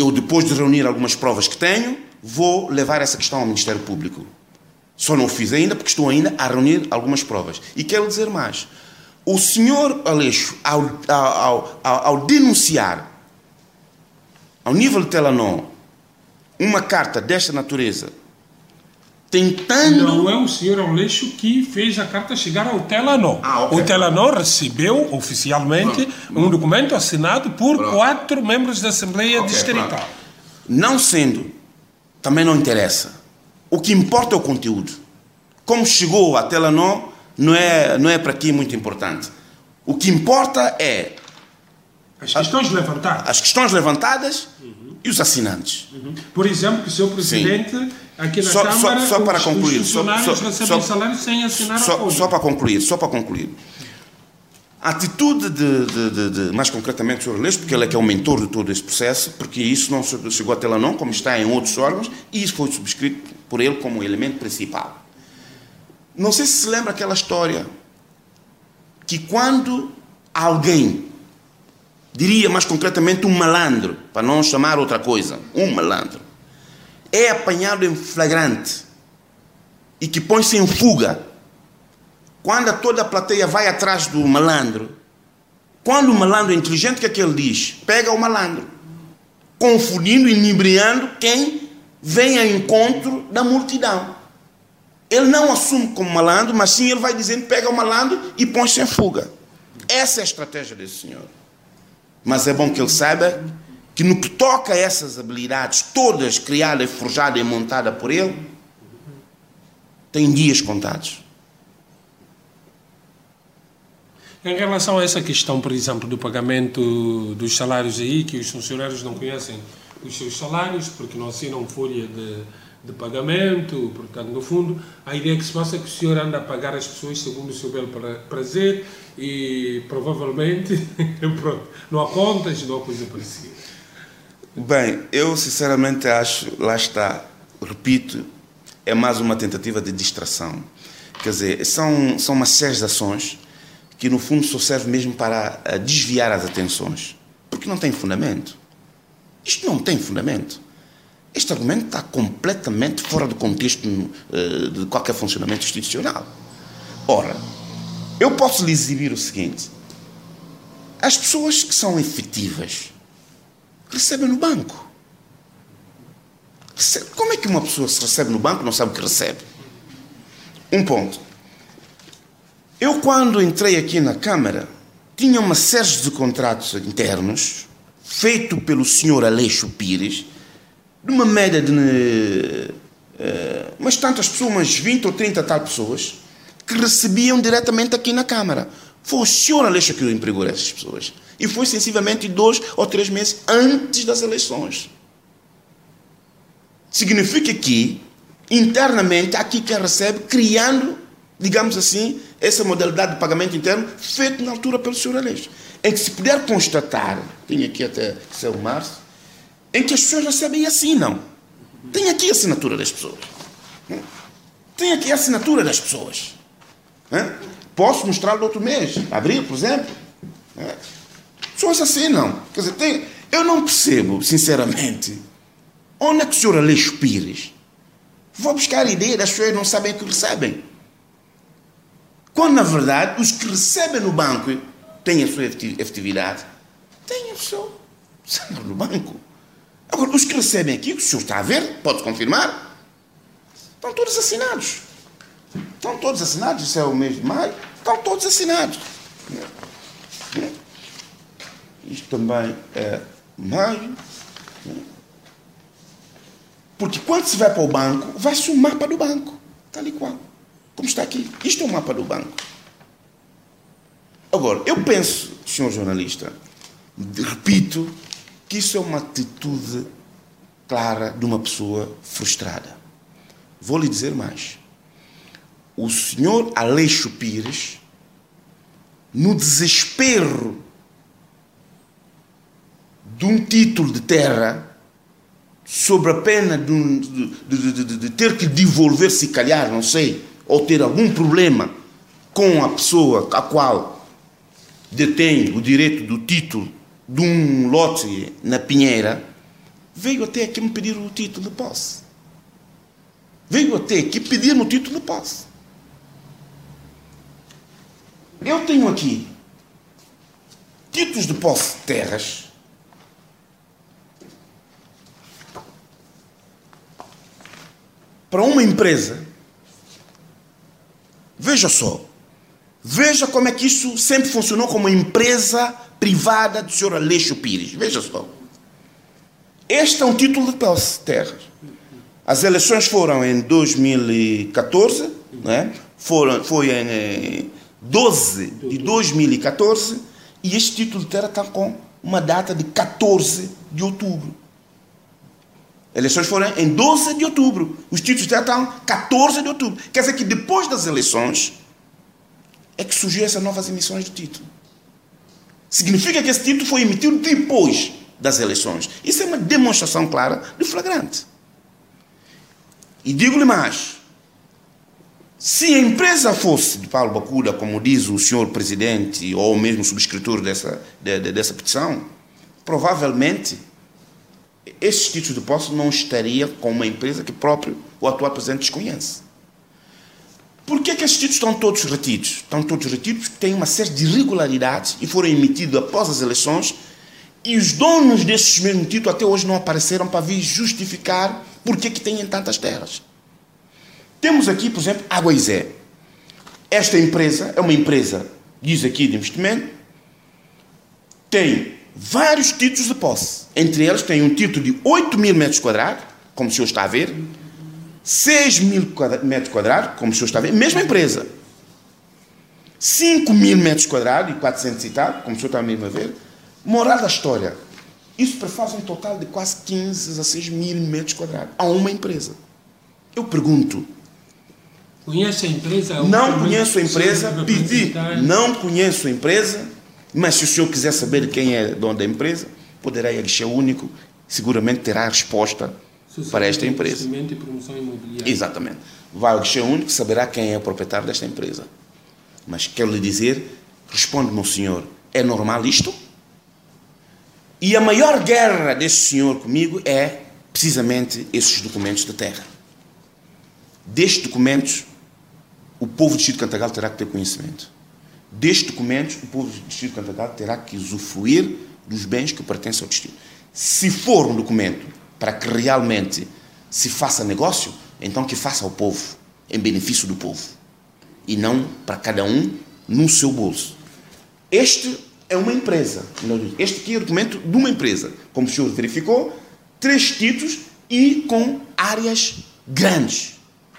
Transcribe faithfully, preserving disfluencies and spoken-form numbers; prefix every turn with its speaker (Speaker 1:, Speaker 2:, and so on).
Speaker 1: eu, depois de reunir algumas provas que tenho, vou levar essa questão ao Ministério Público. Só não o fiz ainda porque estou ainda a reunir algumas provas. E quero dizer mais. O senhor Aleixo, ao, ao, ao, ao denunciar, ao nível de Telenor, uma carta desta natureza, tentando...
Speaker 2: Não é o senhor Aleixo que fez a carta chegar ao Telenor.
Speaker 1: Ah, okay.
Speaker 2: O Telenor recebeu oficialmente pronto. um documento assinado por pronto. quatro membros da Assembleia okay, Distrital. Pronto.
Speaker 1: Não sendo, também não interessa. O que importa é o conteúdo. Como chegou a Telenor, não é, não é para aqui muito importante. O que importa é...
Speaker 2: As questões a, levantadas.
Speaker 1: As questões levantadas uhum. e os assinantes.
Speaker 2: Uhum. Por exemplo, que o senhor Presidente, Sim. aqui na
Speaker 1: só,
Speaker 2: Câmara,
Speaker 1: só, só para
Speaker 2: os,
Speaker 1: concluir,
Speaker 2: os funcionários
Speaker 1: só, só,
Speaker 2: recebem
Speaker 1: só,
Speaker 2: salário sem assinar
Speaker 1: só,
Speaker 2: a folha.
Speaker 1: Só para concluir, só para concluir. A atitude de, de, de, de mais concretamente do senhor Aleixo, porque ele é que é o mentor de todo esse processo, porque isso não chegou a Telenor, como está em outros órgãos, e isso foi subscrito por ele como elemento principal. Não sei se se lembra aquela história que quando alguém, diria mais concretamente um malandro, para não chamar outra coisa, um malandro, é apanhado em flagrante e que põe-se em fuga, quando toda a plateia vai atrás do malandro, quando o malandro é inteligente, o que é que ele diz? Pega o malandro, confundindo e inebriando quem vem ao encontro da multidão. Ele não assume como malandro, mas sim ele vai dizendo, pega o malandro e põe-se em fuga. Essa é a estratégia desse senhor. Mas é bom que ele saiba que no que toca a essas habilidades, todas criadas, forjadas e montadas por ele, tem dias contados.
Speaker 2: Em relação a essa questão, por exemplo, do pagamento dos salários aí, que os funcionários não conhecem os seus salários, porque não assinam folha de, de pagamento, portanto, no fundo, a ideia que se passa é que o senhor anda a pagar as pessoas segundo o seu belo prazer e, provavelmente, pronto, não há contas, não há coisa parecida.
Speaker 1: Bem, eu sinceramente acho, lá está, repito, é mais uma tentativa de distração. Quer dizer, são, são uma série de ações que no fundo só serve mesmo para desviar as atenções, porque não tem fundamento. Isto não tem fundamento. Este argumento está completamente fora do contexto uh, de qualquer funcionamento institucional. Ora, eu posso lhe exibir o seguinte: as pessoas que são efetivas recebem no banco. Como é que uma pessoa se recebe no banco e não sabe o que recebe? Um ponto. Eu, quando entrei aqui na Câmara, tinha uma série de contratos internos, feito pelo senhor Aleixo Pires, de uma média de uh, umas tantas pessoas, umas vinte ou trinta tal pessoas, que recebiam diretamente aqui na Câmara. Foi o senhor Aleixo que empregou essas pessoas. E foi sensivelmente dois ou três meses antes das eleições. Significa que, internamente, há aqui quem recebe, criando, digamos assim, essa modalidade de pagamento interno feita na altura pelo senhor Aleixo, em que se puder constatar, tem aqui até seu março, em que as pessoas recebem e assinam. Tem aqui a assinatura das pessoas. Tem aqui a assinatura das pessoas. Posso mostrar no outro mês, abril, por exemplo. As pessoas assinam. Quer dizer, tem... eu não percebo, sinceramente, onde é que o senhor Aleixo Pires vou buscar a ideia das pessoas que não sabem o que recebem. Quando, na verdade, os que recebem no banco têm a sua efetividade, têm o seu salário no banco. Agora, os que recebem aqui, o que o senhor está a ver, pode confirmar, estão todos assinados. Estão todos assinados, isso é o mês de maio, estão todos assinados. Isto também é maio. Porque quando se vai para o banco, vai-se um mapa do banco, tal e qual. Como está aqui. Isto é o mapa do banco. Agora, eu penso, senhor jornalista, repito, que isso é uma atitude clara de uma pessoa frustrada. Vou lhe dizer mais. O senhor Aleixo Pires, no desespero de um título de terra, sobre a pena de, um, de, de, de, de ter que devolver, se calhar, não sei, ou ter algum problema com a pessoa a qual detém o direito do título de um lote na Pinheira, veio até aqui me pedir o título de posse. Veio até aqui pedir-me o título de posse. Eu tenho aqui títulos de posse de terras para uma empresa. Veja só. Veja como é que isso sempre funcionou como empresa privada do senhor Aleixo Pires. Veja só. Este é um título de posse de terras. As eleições foram em dois mil e catorze, né? foram, foi em doze de dois mil e catorze, e este título de terra está com uma data de catorze de outubro. As eleições foram em doze de outubro. Os títulos de terra estão catorze de outubro. Quer dizer que depois das eleições é que surgiu essas novas emissões de título. Significa que esse título foi emitido depois das eleições. Isso é uma demonstração clara de flagrante. E digo-lhe mais, se a empresa fosse de Paulo Bacura, como diz o senhor presidente, ou mesmo subscritor dessa, de, de, dessa petição, provavelmente esses títulos de posse não estaria com uma empresa que próprio o atual presidente desconhece. Por que é que esses títulos estão todos retidos? Estão todos retidos porque têm uma série de irregularidades e foram emitidos após as eleições, e os donos desses mesmos títulos até hoje não apareceram para vir justificar por que que têm tantas terras. Temos aqui, por exemplo, Água Izé. Esta empresa é uma empresa, diz aqui, de investimento, tem vários títulos de posse. Entre eles tem um título de oito mil metros quadrados, como o senhor está a ver, seis mil metros quadrados, como o senhor está a ver, mesma empresa. cinco mil metros quadrados e quatrocentos e tal, como o senhor está mesmo a ver. Moral da história, isso prefaz um total de quase quinze a seis mil metros quadrados a uma empresa. Eu pergunto.
Speaker 2: Conhece a empresa?
Speaker 1: Não conheço a empresa, pedi, não conheço a empresa, mas se o senhor quiser saber quem é dono da empresa, poderá ir a guichê único, seguramente terá a resposta para esta empresa.
Speaker 2: E promoção imobiliária.
Speaker 1: Exatamente. Vai ao guichê único, saberá quem é o proprietário desta empresa. Mas quero lhe dizer, responde-me o senhor, é normal isto? E a maior guerra deste senhor comigo é precisamente esses documentos de terra. Destes documentos, o povo do Distrito de Cantagal terá que ter conhecimento. Destes documentos, o povo do Distrito de Cantagal terá que usufruir dos bens que pertencem ao distrito. Se for um documento para que realmente se faça negócio, então que faça ao povo, em benefício do povo, e não para cada um no seu bolso. Este é uma empresa. Este aqui é o documento de uma empresa. Como o senhor verificou, três títulos e com áreas grandes.